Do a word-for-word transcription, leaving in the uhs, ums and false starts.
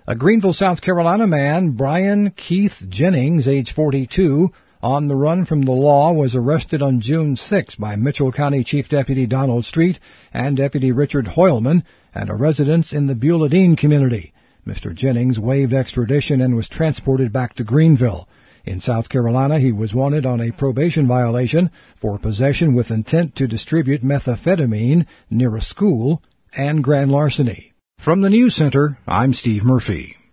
A Greenville, South Carolina man, Brian Keith Jennings, age forty-two, on the run from the law, was arrested on June sixth by Mitchell County Chief Deputy Donald Street and Deputy Richard Hoylman at a residence in the Beulah-Dean community. Mister Jennings waived extradition and was transported back to Greenville. In South Carolina, he was wanted on a probation violation for possession with intent to distribute methamphetamine near a school and grand larceny. From the News Center, I'm Steve Murphy.